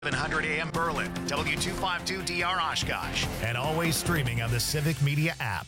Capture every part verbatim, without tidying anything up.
seven hundred A M Berlin, W two fifty-two D R Oshkosh, and always streaming on the Civic Media app.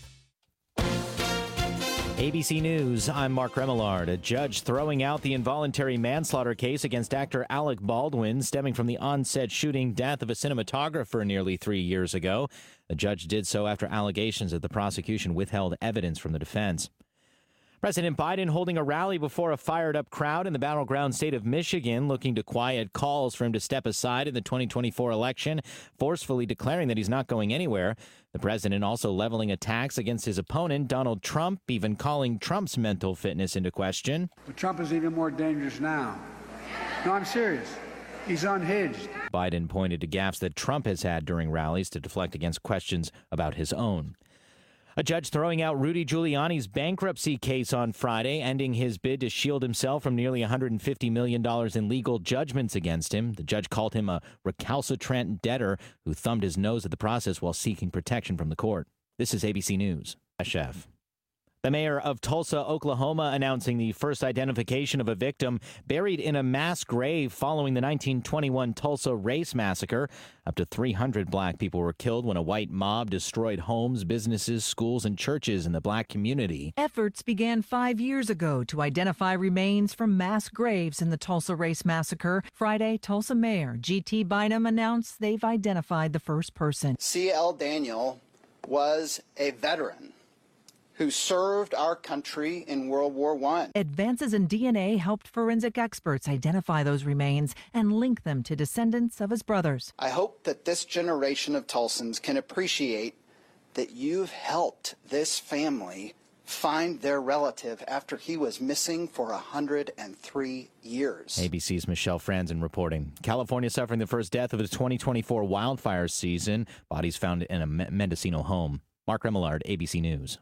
A B C News, I'm Mark Remillard. A judge throwing out the involuntary manslaughter case against actor Alec Baldwin stemming from the on-set shooting death of a cinematographer nearly three years ago. The judge did so after allegations that the prosecution withheld evidence from the defense. President Biden holding a rally before a fired-up crowd in the battleground state of Michigan, looking to quiet calls for him to step aside in the twenty twenty-four election, forcefully declaring that he's not going anywhere. The president also leveling attacks against his opponent, Donald Trump, even calling Trump's mental fitness into question. But Trump is even more dangerous now. No, I'm serious. He's unhinged. Biden pointed to gaffes that Trump has had during rallies to deflect against questions about his own. A judge throwing out Rudy Giuliani's bankruptcy case on Friday, ending his bid to shield himself from nearly one hundred fifty million dollars in legal judgments against him. The judge called him a recalcitrant debtor who thumbed his nose at the process while seeking protection from the court. This is A B C News. Chef. The mayor of Tulsa, Oklahoma, announcing the first identification of a victim buried in a mass grave following the nineteen twenty-one Tulsa race massacre. Up to three hundred black people were killed when a white mob destroyed homes, businesses, schools, and churches in the black community. Efforts began five years ago to identify remains from mass graves in the Tulsa race massacre. Friday, Tulsa Mayor G T Bynum announced they've identified the first person. C L Daniel was a veteran who served our country in World War One. Advances in D N A helped forensic experts identify those remains and link them to descendants of his brothers. I hope that this generation of Tulsans can appreciate that you've helped this family find their relative after he was missing for one hundred three years. A B C's Michelle Franzen reporting. California suffering the first death of the twenty twenty-four wildfire season. Bodies found in a Mendocino home. Mark Remillard, A B C News.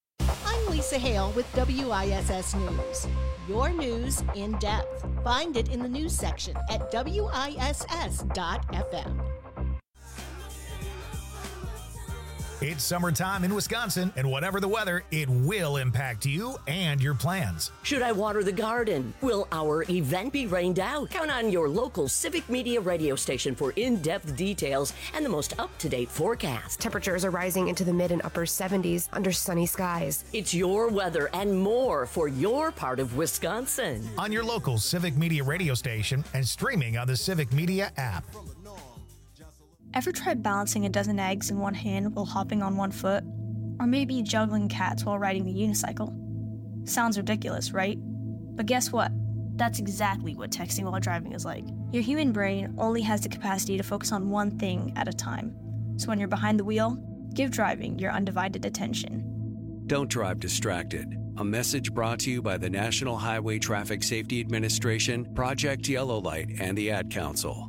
I'm Lisa Hale with W I S S News. Your news in depth. Find it in the news section at W I S S dot F M. It's summertime in Wisconsin, and whatever the weather, it will impact you and your plans. Should I water the garden? Will our event be rained out? Count on your local Civic Media radio station for in-depth details and the most up-to-date forecast. Temperatures are rising into the mid and upper seventies under sunny skies. It's your weather and more for your part of Wisconsin. On your local Civic Media radio station and streaming on the Civic Media app. Ever tried balancing a dozen eggs in one hand while hopping on one foot? Or maybe juggling cats while riding the unicycle? Sounds ridiculous, right? But guess what? That's exactly what texting while driving is like. Your human brain only has the capacity to focus on one thing at a time. So when you're behind the wheel, give driving your undivided attention. Don't drive distracted. A message brought to you by the National Highway Traffic Safety Administration, Project Yellow Light, and the Ad Council.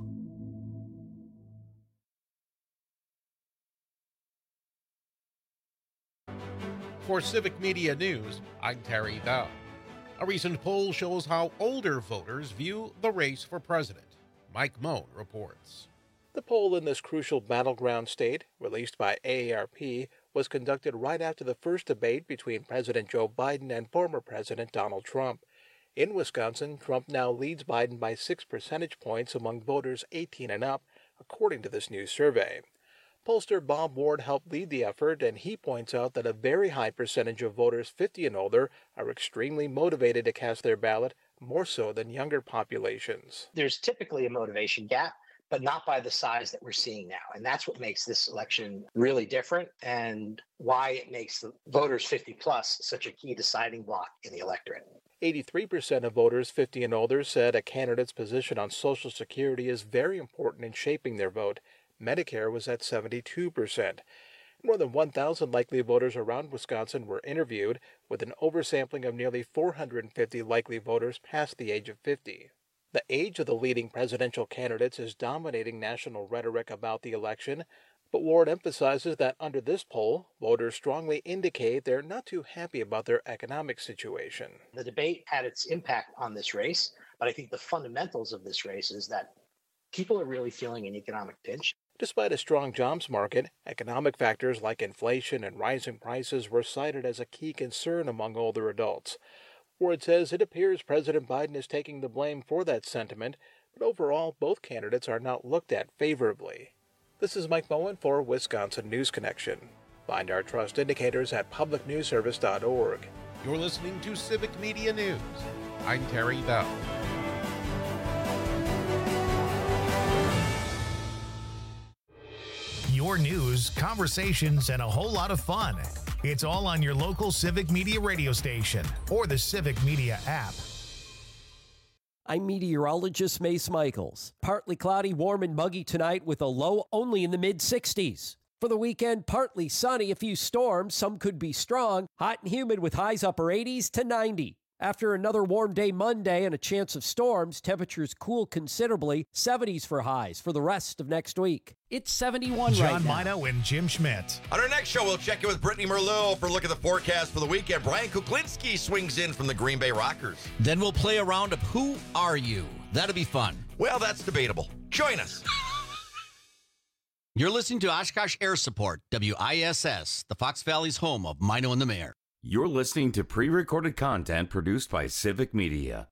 For Civic Media News, I'm Terry Dow. A recent poll shows how older voters view the race for president. Mike Moan reports. The poll in this crucial battleground state, released by A A R P, was conducted right after the first debate between President Joe Biden and former President Donald Trump. In Wisconsin, Trump now leads Biden by six percentage points among voters eighteen and up, according to this new survey. Pollster Bob Ward helped lead the effort, and he points out that a very high percentage of voters fifty and older are extremely motivated to cast their ballot, more so than younger populations. There's typically a motivation gap, but not by the size that we're seeing now. And that's what makes this election really different and why it makes the voters fifty plus such a key deciding block in the electorate. eighty-three percent of voters fifty and older said a candidate's position on Social Security is very important in shaping their vote. Medicare was at seventy-two percent. More than one thousand likely voters around Wisconsin were interviewed, with an oversampling of nearly four hundred fifty likely voters past the age of fifty. The age of the leading presidential candidates is dominating national rhetoric about the election, but Ward emphasizes that under this poll, voters strongly indicate they're not too happy about their economic situation. The debate had its impact on this race, but I think the fundamentals of this race is that people are really feeling an economic pinch. Despite a strong jobs market, economic factors like inflation and rising prices were cited as a key concern among older adults. Ward says it appears President Biden is taking the blame for that sentiment, but overall, both candidates are not looked at favorably. This is Mike Moen for Wisconsin News Connection. Find our trust indicators at public news service dot org. You're listening to Civic Media News. I'm Terry Bell. Your news, conversations, and a whole lot of fun. It's all on your local Civic Media radio station or the Civic Media app. I'm meteorologist Mace Michaels. Partly cloudy, warm, and muggy tonight with a low only in the mid sixties. For the weekend, partly sunny, a few storms, some could be strong, hot and humid with highs upper eighties to ninety. After another warm day Monday and a chance of storms, temperatures cool considerably, seventies for highs for the rest of next week. It's seventy-one John right now. Mino and Jim Schmidt. On our next show, we'll check in with Brittany Merlot for a look at the forecast for the weekend. Brian Kuklinski swings in from the Green Bay Rockers. Then we'll play a round of Who Are You? That'll be fun. Well, that's debatable. Join us. You're listening to Oshkosh Air Support, W I S S, the Fox Valley's home of Mino and the Mayor. You're listening to pre-recorded content produced by Civic Media.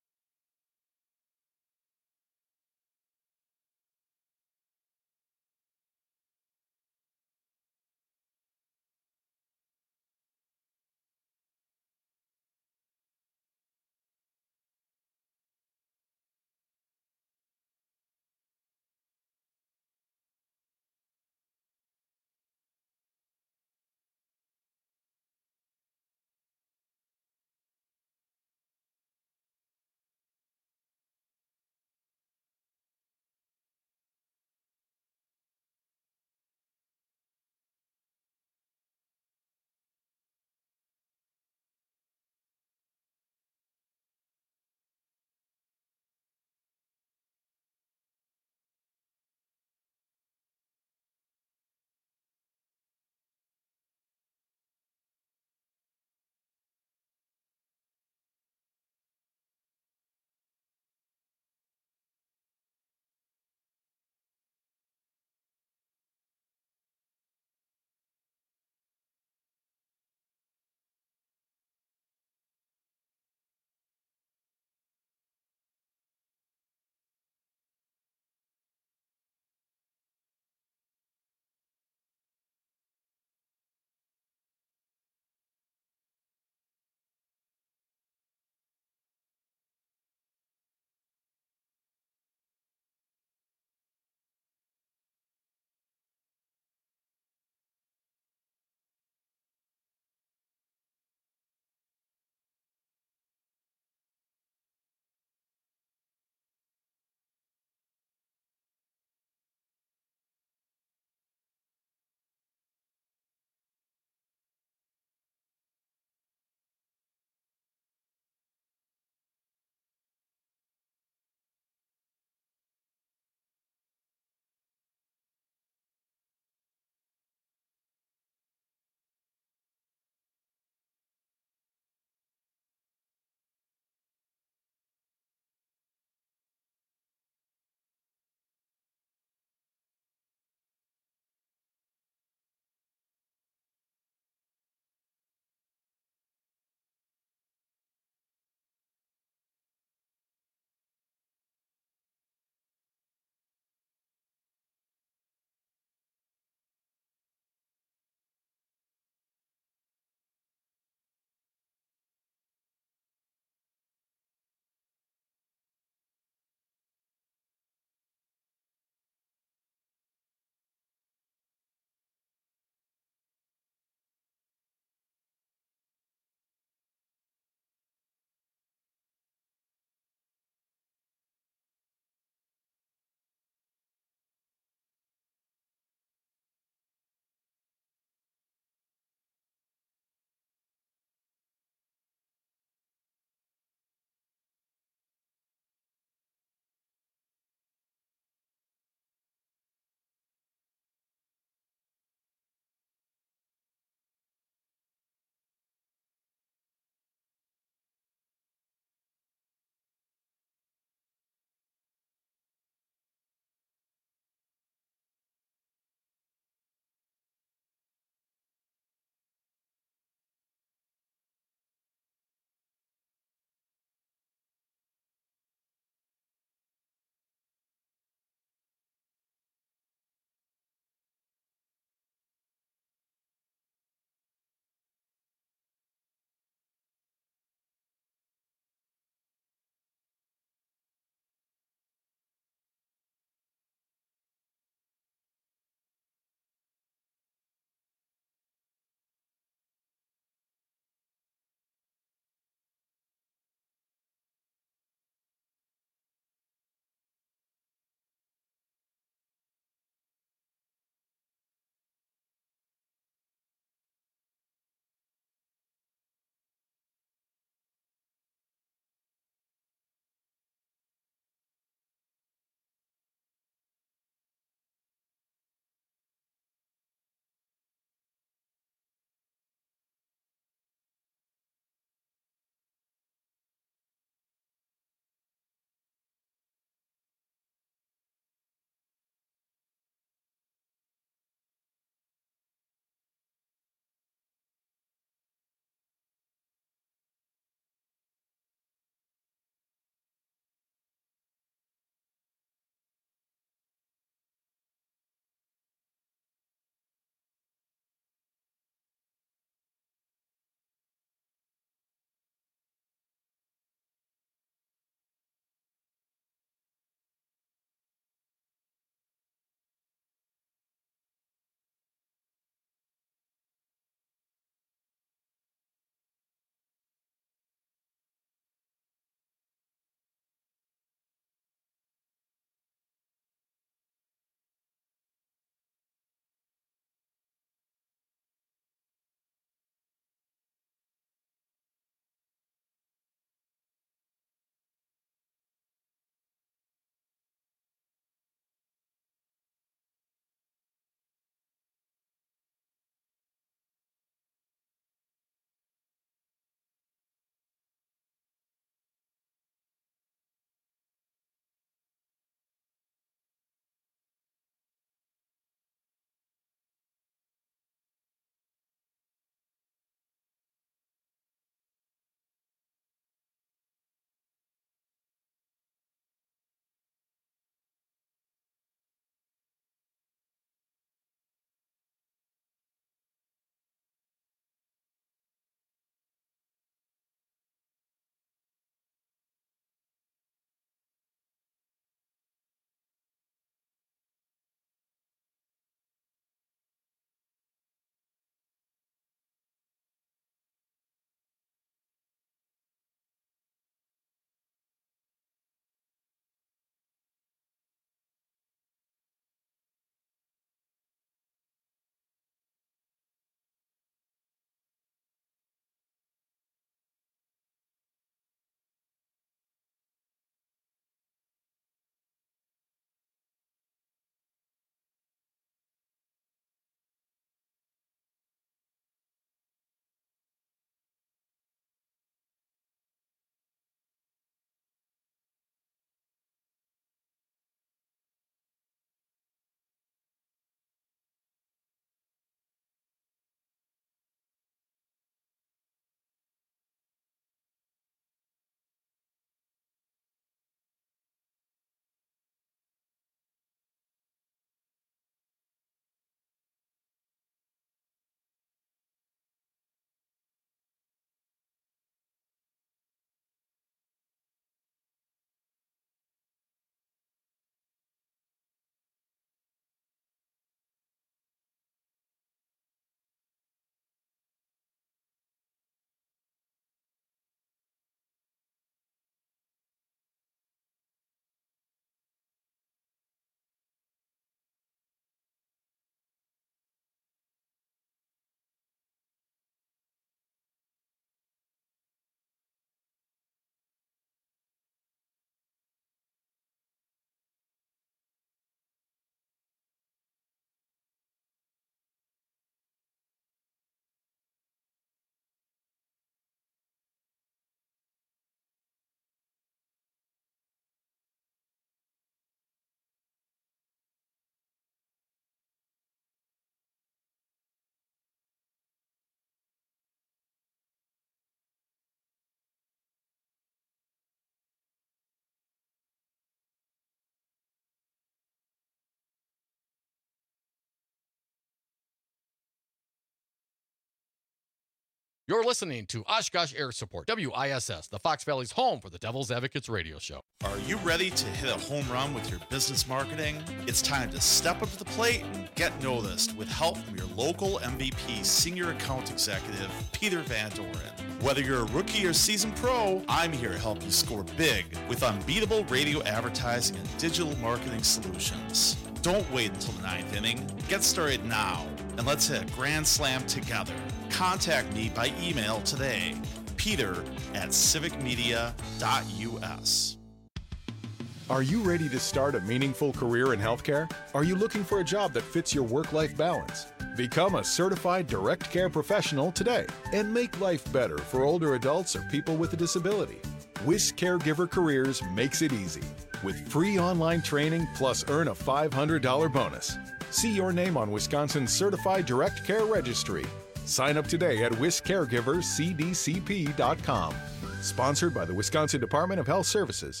You're listening to Oshkosh Air Support, W I S S, the Fox Valley's home for the Devil's Advocates radio show. Are you ready to hit a home run with your business marketing? It's time to step up to the plate and get noticed with help from your local M V P Senior Account Executive, Peter Van Doren. Whether you're a rookie or seasoned pro, I'm here to help you score big with unbeatable radio advertising and digital marketing solutions. Don't wait until the ninth inning. Get started now, and let's hit a grand slam together. Contact me by email today, peter at civic media dot u s. Are you ready to start a meaningful career in healthcare? Are you looking for a job that fits your work-life balance? Become a certified direct care professional today and make life better for older adults or people with a disability. WIS Caregiver Careers makes it easy with free online training plus earn a five hundred dollars bonus. See your name on Wisconsin's Certified Direct Care Registry. Sign up today at wis caregivers c d c p dot com. Sponsored by the Wisconsin Department of Health Services.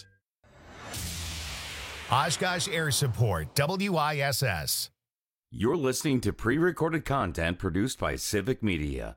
Oshkosh Air Support, W I S S. You're listening to pre-recorded content produced by Civic Media.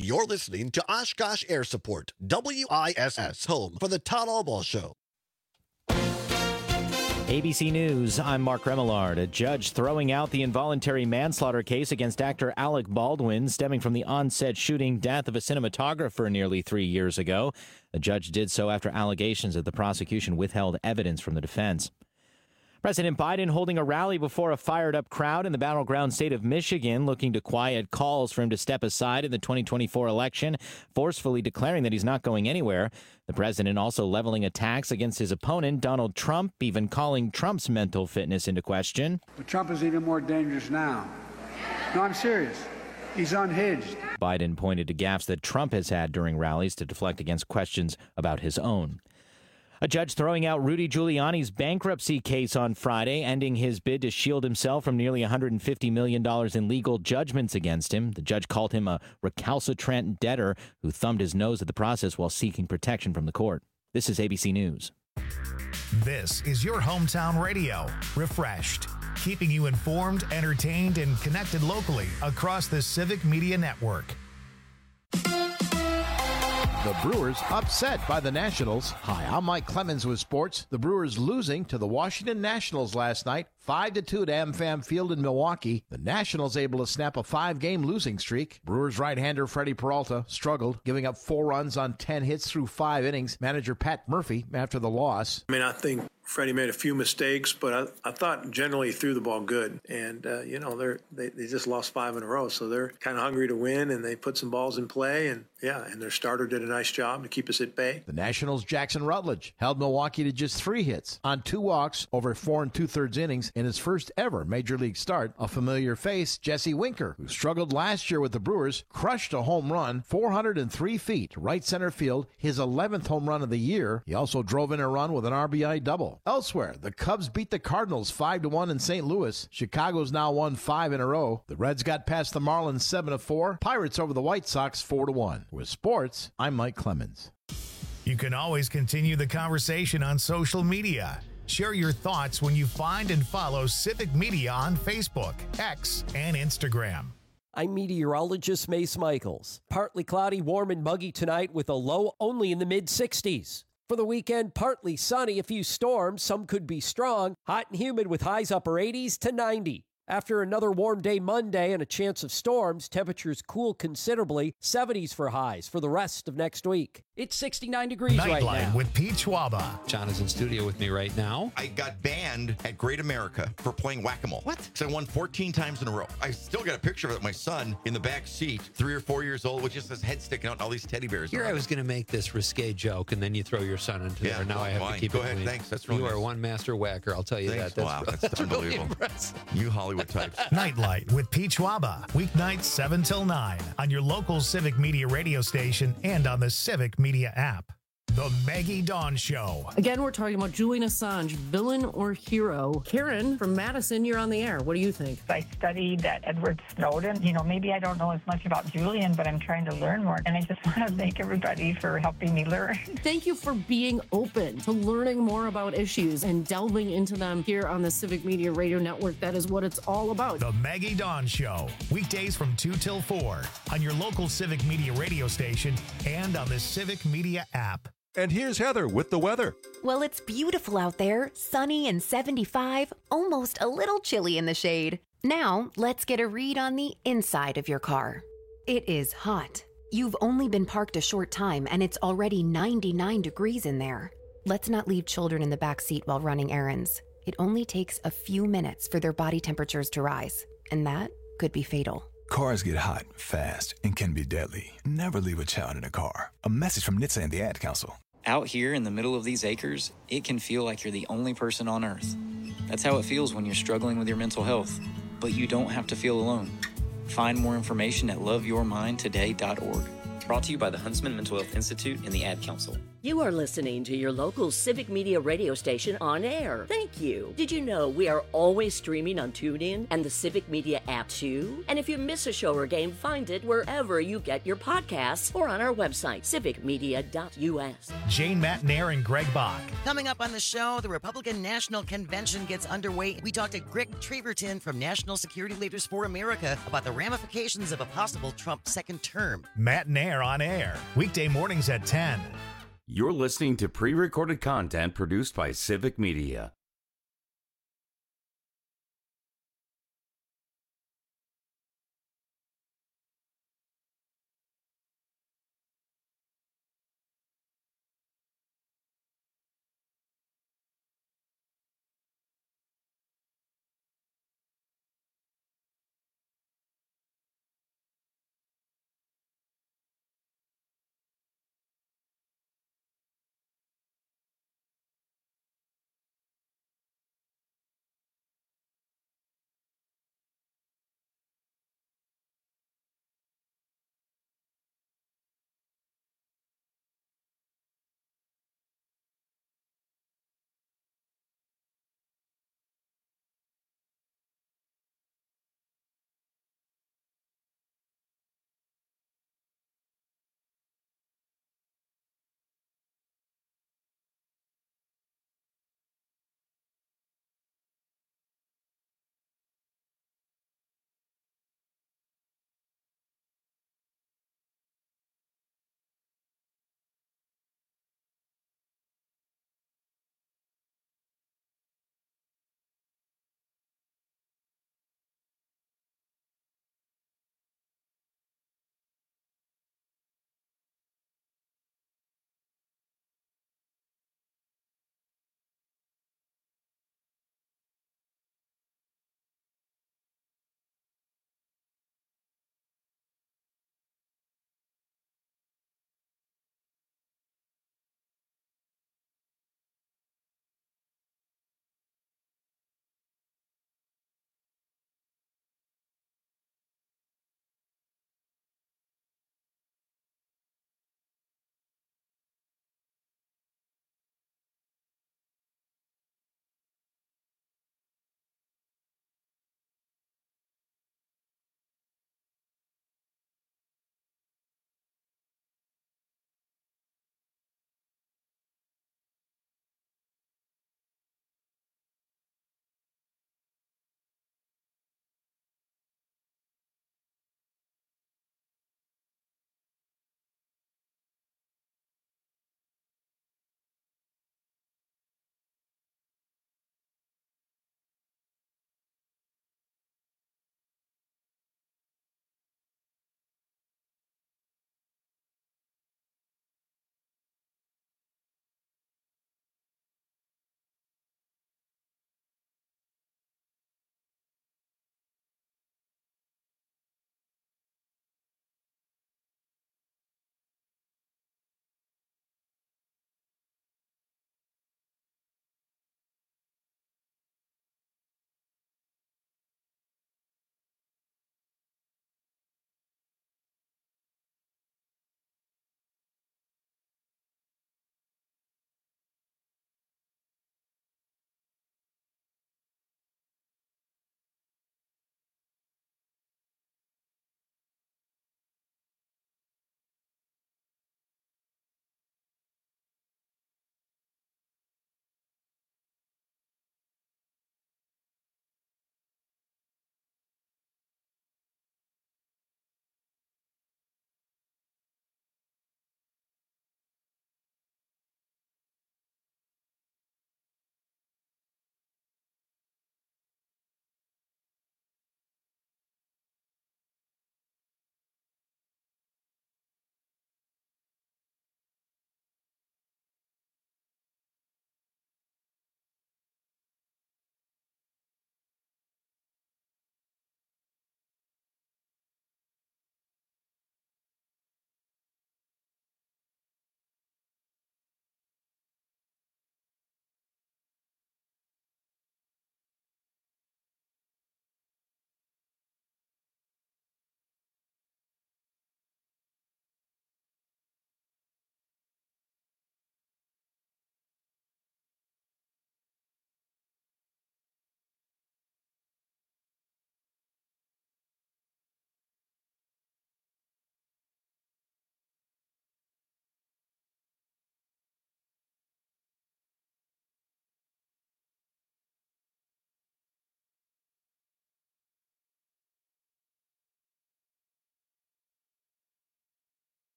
You're listening to Oshkosh Air Support, W I S S, home for the Todd Albaugh Show. A B C News, I'm Mark Remillard. A judge throwing out the involuntary manslaughter case against actor Alec Baldwin stemming from the on-set shooting death of a cinematographer nearly three years ago. The judge did so after allegations that the prosecution withheld evidence from the defense. President Biden holding a rally before a fired-up crowd in the battleground state of Michigan, looking to quiet calls for him to step aside in the twenty twenty-four election, forcefully declaring that he's not going anywhere. The president also leveling attacks against his opponent, Donald Trump, even calling Trump's mental fitness into question. But Trump is even more dangerous now. No, I'm serious. He's unhinged. Biden pointed to gaffes that Trump has had during rallies to deflect against questions about his own. A judge throwing out Rudy Giuliani's bankruptcy case on Friday, ending his bid to shield himself from nearly one hundred fifty million dollars in legal judgments against him. The judge called him a recalcitrant debtor who thumbed his nose at the process while seeking protection from the court. This is A B C News. This is your hometown radio, refreshed, keeping you informed, entertained, and connected locally across the Civic Media Network. The Brewers upset by the Nationals. Hi, I'm Mike Clemens with sports. The Brewers losing to the Washington Nationals last night, five to two to AmFam Field in Milwaukee. The Nationals able to snap a five-game losing streak. Brewers right-hander Freddie Peralta struggled, giving up four runs on ten hits through five innings. Manager Pat Murphy after the loss. I mean, I think Freddie made a few mistakes, but I, I thought generally he threw the ball good. And, uh, you know, they're, they they just lost five in a row, so they're kind of hungry to win, and they put some balls in play. And, yeah, and their starter did a nice job to keep us at bay. The Nationals' Jackson Rutledge held Milwaukee to just three hits on two walks over four and two-thirds innings in his first ever Major League start. A familiar face, Jesse Winker, who struggled last year with the Brewers, crushed a home run four hundred three feet to right center field, his eleventh home run of the year. He also drove in a run with an R B I double. Elsewhere, the Cubs beat the Cardinals five to one in Saint Louis. Chicago's now won five in a row. The Reds got past the Marlins seven to four. Pirates over the White Sox four to one. With sports, I'm Mike Clemens. You can always continue the conversation on social media. Share your thoughts when you find and follow Civic Media on Facebook, X, and Instagram. I'm meteorologist Mace Michaels. Partly cloudy, warm and muggy tonight with a low only in the mid sixties. For the weekend, partly sunny, a few storms, some could be strong, hot and humid with highs upper eighties to ninety. After another warm day Monday and a chance of storms, temperatures cool considerably, seventies for highs for the rest of next week. It's sixty-nine degrees right Nightline now. with Pete Schwaba. John is in studio with me right now. I got banned at Great America for playing whack-a-mole. What? Because I won fourteen times in a row. I still got a picture of it, my son in the back seat, three or four years old, with just his head sticking out and all these teddy bears. Here I was going to make this risque joke, and then you throw your son into Yeah, there. Now well, I have fine. to keep Go it ahead. clean. Thanks. That's really You nice. are one master whacker, I'll tell you Thanks. that. That's, Wow, that's that's really unbelievable. impressive. You Hollywood types. Nightlight with Pete Schwaba. Weeknights seven till nine on your local Civic Media radio station and on the Civic Media app. The Maggie Dawn Show. Again, we're talking about Julian Assange, villain or hero. Karen from Madison, you're on the air. What do you think? I studied that Edward Snowden. You know, maybe I don't know as much about Julian, but I'm trying to learn more. And I just want to thank everybody for helping me learn. Thank you for being open to learning more about issues and delving into them here on the Civic Media Radio Network. That is what it's all about. The Maggie Dawn Show. Weekdays from two till four on your local Civic Media radio station and on the Civic Media app. And here's Heather with the weather. Well, it's beautiful out there, sunny and seventy-five, almost a little chilly in the shade. Now, let's get a read on the inside of your car. It is hot. You've only been parked a short time and it's already ninety-nine degrees in there. Let's not leave children in the back seat while running errands. It only takes a few minutes for their body temperatures to rise, and that could be fatal. Cars get hot, fast, and can be deadly. Never leave a child in a car. A message from N H T S A and the Ad Council. Out here in the middle of these acres, it can feel like you're the only person on Earth. That's how it feels when you're struggling with your mental health. But you don't have to feel alone. Find more information at love your mind today dot org. Brought to you by the Huntsman Mental Health Institute and the Ad Council. You are listening to your local Civic Media radio station on air. Thank you. Did you know we are always streaming on TuneIn and the Civic Media app too? And if you miss a show or game, find it wherever you get your podcasts or on our website, civic media dot U S. Jane Matnair and Greg Bach. Coming up on the show, the Republican National Convention gets underway. We talked to Greg Treverton from National Security Leaders for America about the ramifications of a possible Trump second term. Matnair on air, weekday mornings at ten. You're listening to pre-recorded content produced by Civic Media.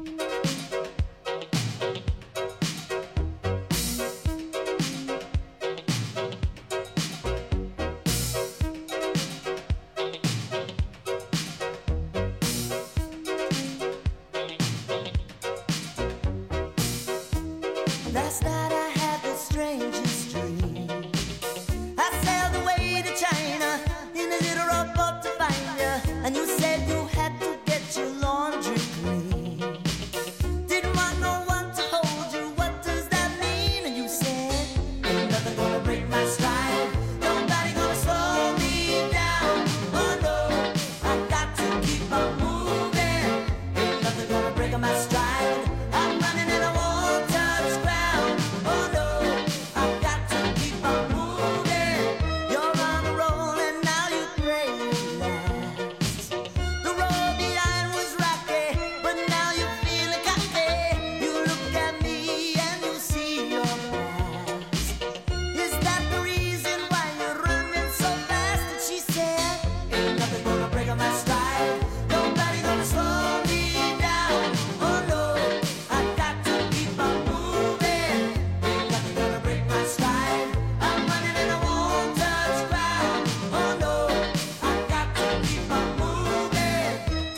Last night I had the strangest dream. I sailed away to China in a little rowboat to find you, and you said you had to get your laundry clean. Didn't want no one to hold you, what does that mean? And you said, ain't nothing gonna break my stride, nobody gonna slow me down. Oh no, I got to keep on moving, ain't nothing gonna break my stride. I'm running and I won't touch ground. Oh no, I've got to keep on moving. You're on a roll and now you pray you last. The road behind was rocky, but now you're feeling cocky. You look at me and you see your past. Is that the reason why you're running so fast? And she said, ain't nothing gonna break my stride, nobody gonna slow me down. Oh no, I've got to keep on moving, ain't nothing gonna break my stride. I'm running and I won't touch ground. Oh no, I've got to keep on moving.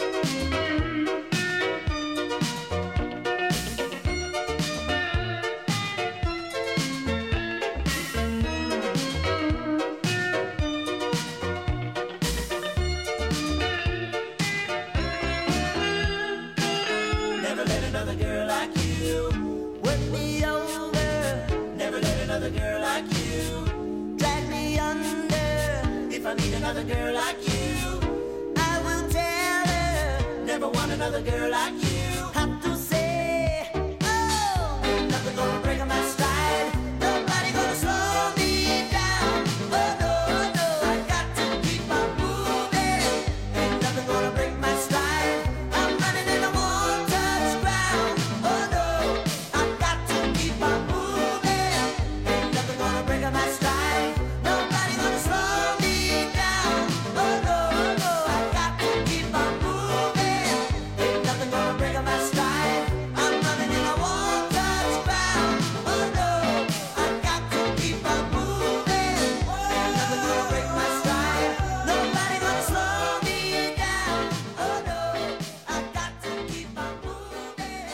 Never let another girl like you work me over. Never let another girl like you drag me under. If I meet another girl like you, I will tell her. Never want another girl like you. Have to say, oh, ain't nothing gonna break my stride. Nobody gonna slow me down. Oh no, no, I got to keep on moving. Ain't nothing gonna break my stride. I'm running and I won't touch ground. Oh no, I've got to keep on moving. Ain't nothing gonna break my stride. Nobody gonna slow me down. Oh no, no, I've got to keep on moving. Ain't nothing gonna break my stride. I'm running and I won't touch ground. Oh no, I've got to keep on moving. Ain't nothing gonna break my stride. Nobody gonna slow me down. Oh no, I've got to keep on moving.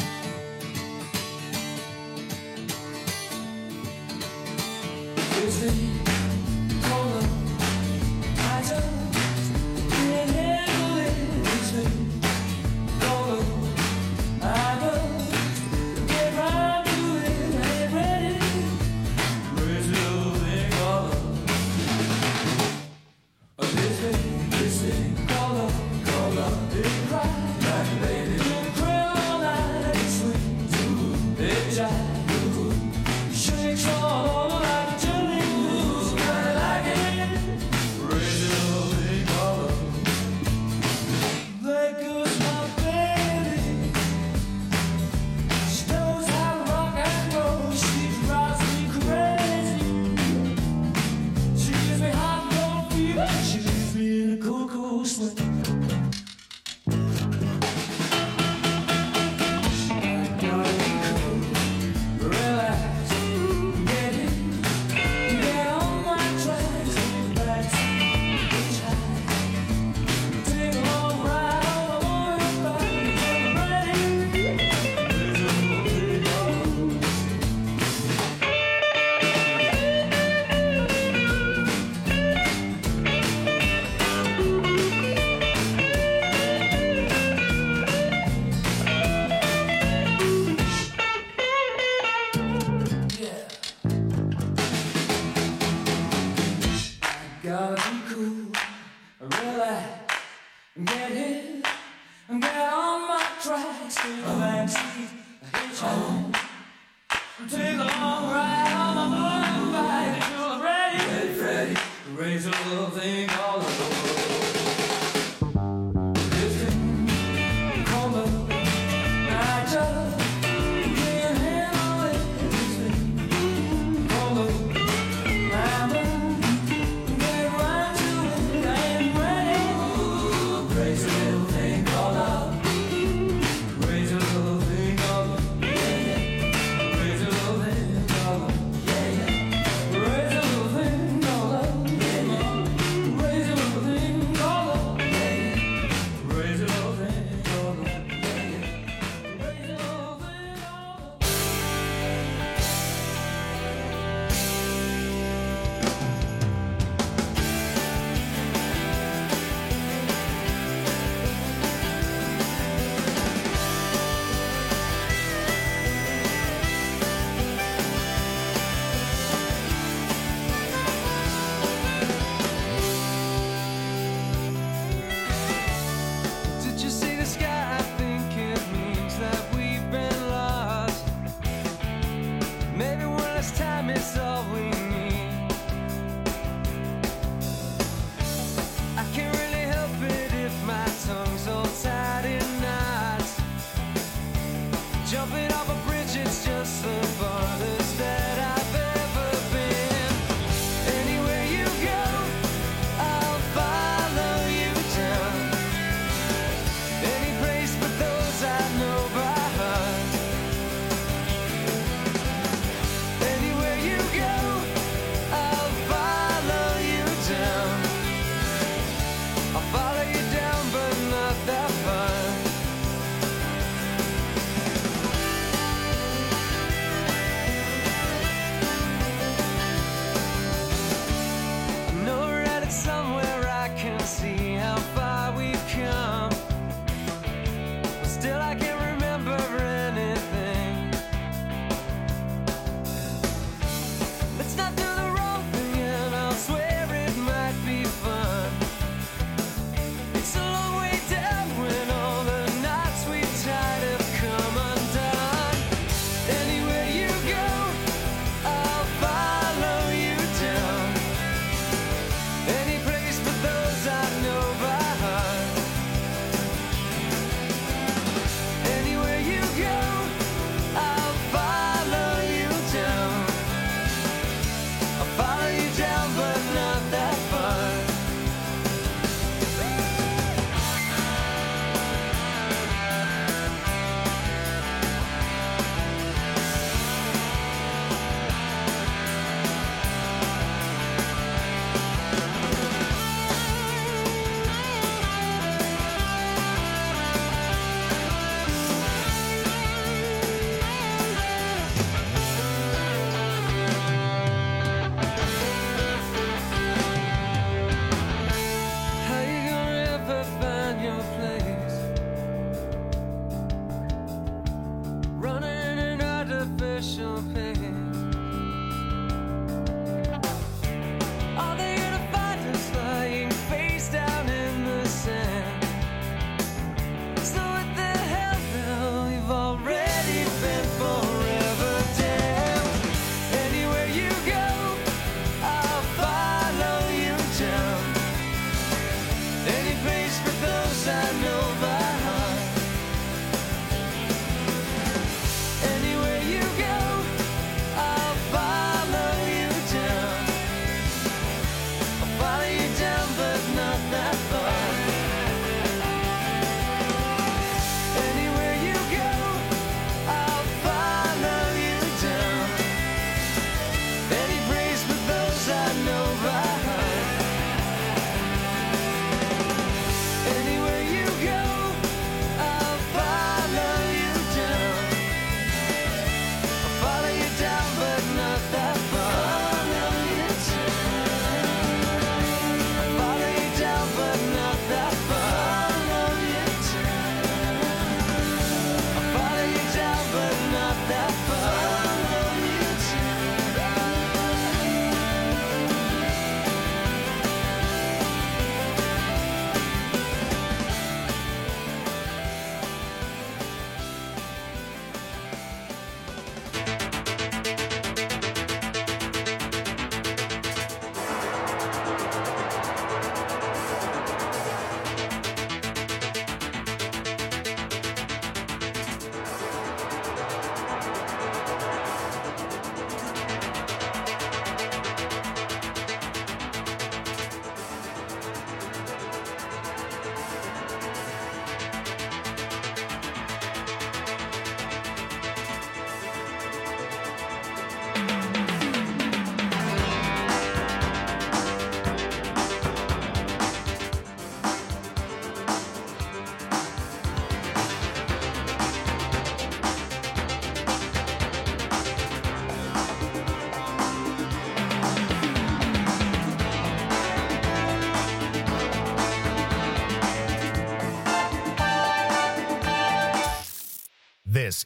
Shakes all over like a jelly goose, kinda like it. Raise it up in color. There goes my baby. She knows how to rock and roll. She drives me crazy. She gives me hot blood fever. She leaves me in a cool, cool sweat. I gotta be cool.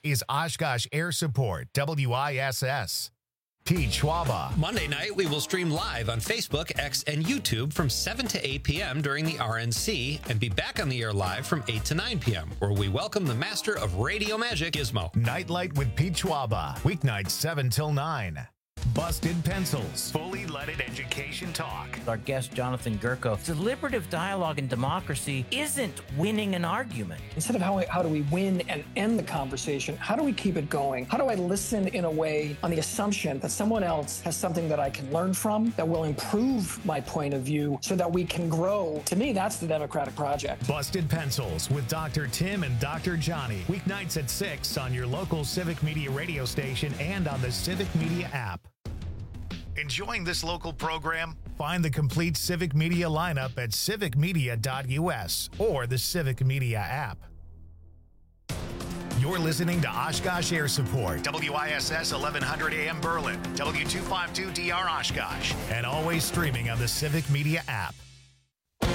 is Oshkosh Air Support, W I S S. Pete Schwaba. Monday night, we will stream live on Facebook, X, and YouTube from seven to eight p.m. during the R N C and be back on the air live from eight to nine p.m., where we welcome the master of radio magic, Gizmo. Nightlight with Pete Schwaba. Weeknights seven till nine. Busted Pencils. Fully leaded education talk. Our guest, Jonathan Gurko. Deliberative dialogue in democracy isn't winning an argument. Instead of how, how do we win and end the conversation, how do we keep it going? How do I listen in a way on the assumption that someone else has something that I can learn from, that will improve my point of view so that we can grow? To me, that's the Democratic project. Busted Pencils with Doctor Tim and Doctor Johnny. Weeknights at six on your local Civic Media radio station and on the Civic Media app. Enjoying this local program? Find the complete Civic Media lineup at civic media dot U S or the Civic Media app. You're listening to Oshkosh Air Support, W I S S eleven hundred A M Berlin, W two fifty-two D R Oshkosh, and always streaming on the Civic Media app.